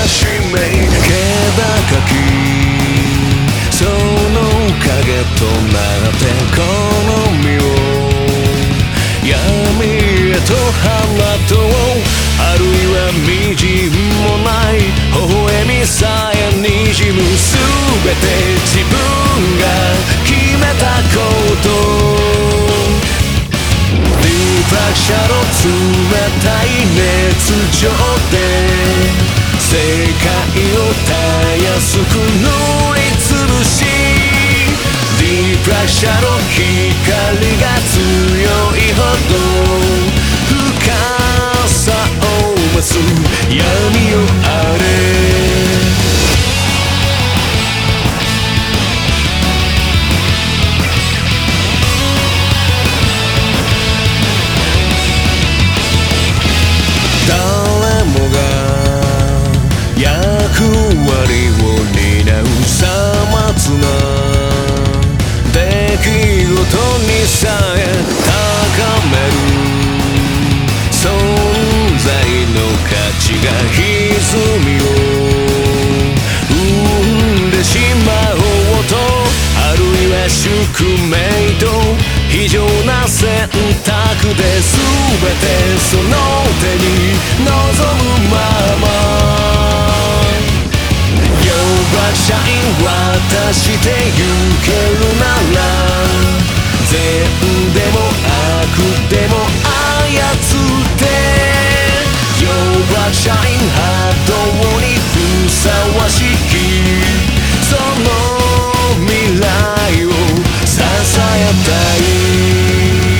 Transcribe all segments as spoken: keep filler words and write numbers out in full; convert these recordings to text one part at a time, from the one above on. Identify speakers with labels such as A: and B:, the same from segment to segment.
A: しめ気高きその影となってこの身を闇へと放とうあるいはみじんもない微笑みさえにじむ全て自分が決めたことリフラクシャの冷たい熱情で世界をたやすく塗りつぶしリフラクシャの光が強いほど深さを増す闇よあれ誰もが役割を担うさまつな出来事にさえ高める存在の価値が歪みを生んでしまおうとあるいは宿命と非常な選択で全てその手に望むまま社員渡してゆけるなら善でも悪でも操ってヨーバ社員波動にふさわしきその未来を支えたい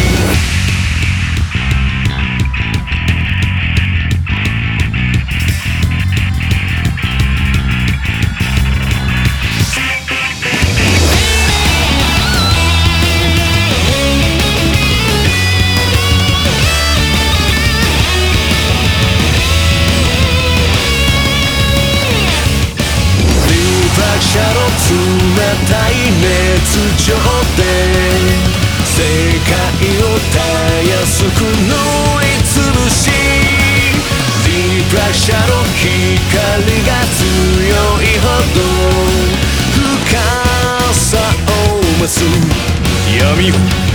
A: 冷たい熱情で世界をたやすく塗りつぶしリフラクシャの光が強いほど深さを増す闇よ